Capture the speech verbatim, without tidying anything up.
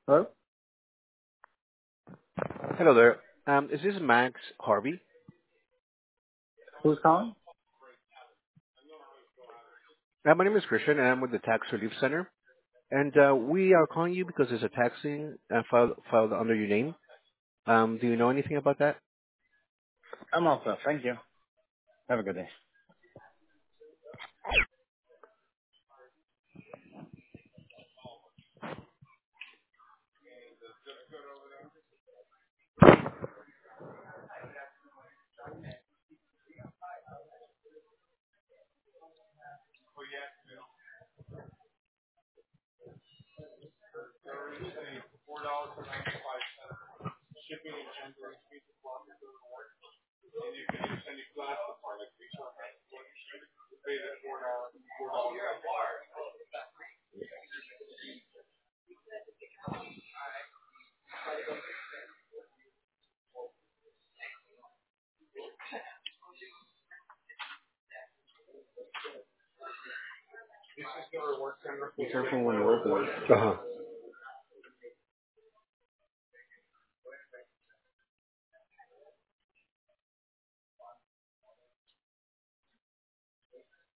Hello? Hello there. Um, is this Max Harvey? Who's calling? Uh, my name is Christian, and I'm with the Tax Relief Center. And uh, we are calling you because there's a taxing uh, filed, filed under your name. Um, do you know anything about that? I'm all set. Thank you. Have a good day. Be careful when you open it. Uh-huh.